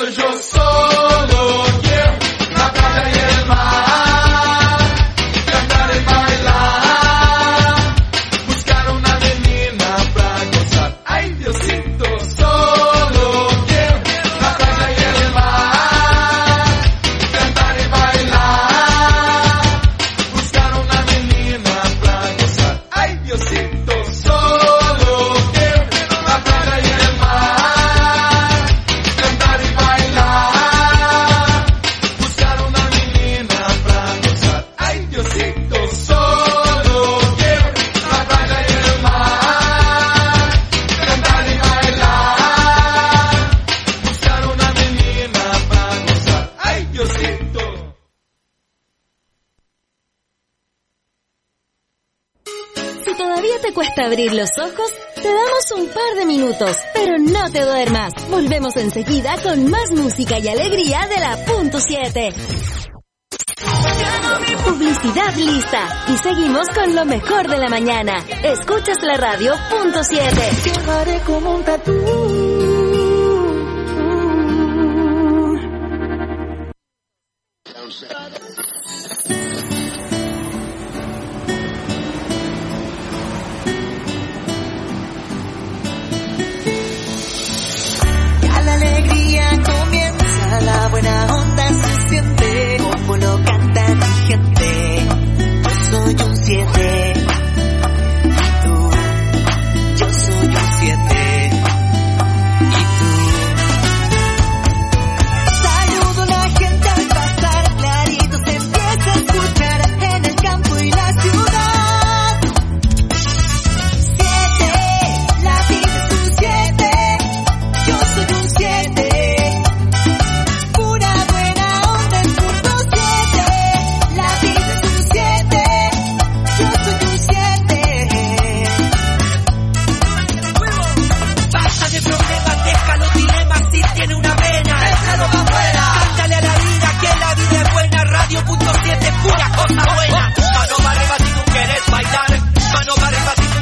eso yo solo quiero la playa y el mar, cantar y bailar, buscar una menina para gozar. Ay, Diosito, solo quiero la playa y el mar, cantar y bailar, buscar una menina para gozar. Ay, Diosito, solo quiero la playa y el mar, cantar y bailar, buscar una menina para gozar. Ay, Diosito, solo quiero la playa y el mar, cantar y bailar, buscar una menina para gozar. Ay, Diosito. Si todavía te cuesta abrir los ojos, te damos un par de minutos, pero no te duermas. Volvemos enseguida con más música y alegría de la Punto 7. Publicidad lista. Y seguimos con lo mejor de la mañana. Escuchas la radio Punto 7. Llevaré como un tatú